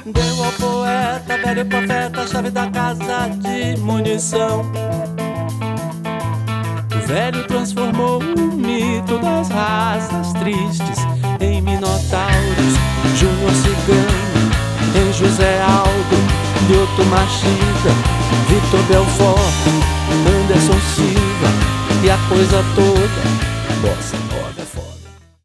Deu ao poeta, velho profeta, a chave da casa de munição. O velho transformou o mito das raças tristes em minotauros. Júnior Cigano, em José Aldo, Lioto Machida, Vitor Belfort, Anderson Silva e a coisa toda. Bossa